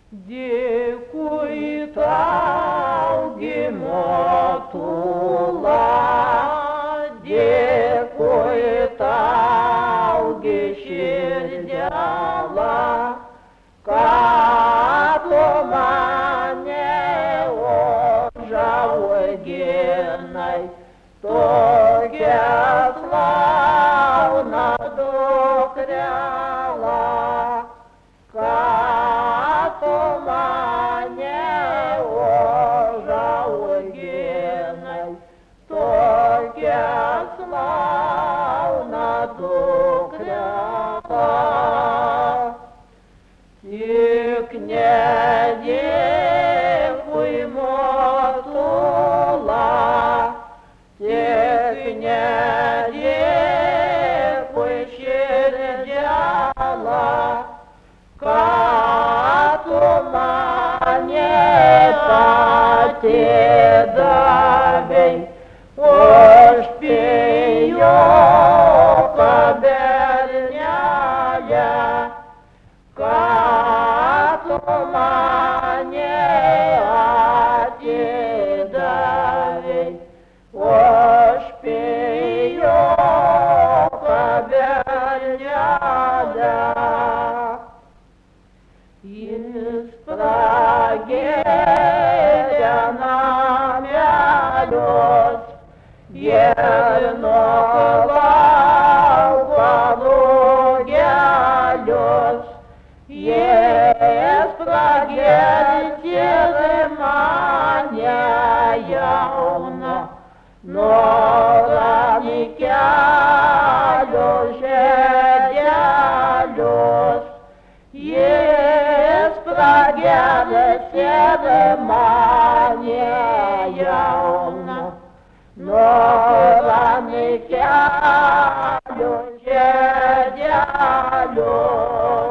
Dėkui tau, gimotula, dėkui tau, širdėla, kad tu mane užauginai, tokia slauna dukrela, kad tu mane užauginai, tokia slauna dukrela. Tik nedėkui motula, tik nedėkui širdėla, kad tu mane pati davei, už pijoką bernelę, kad tu mane atidavei, už pijoką bernelę. Jis pragėrė namelius, jėno lauko lugelius, jis pragėrė mane jauną, norą kelius žedelius. Jis pragėrė mane jauną, norą kelius žedelius.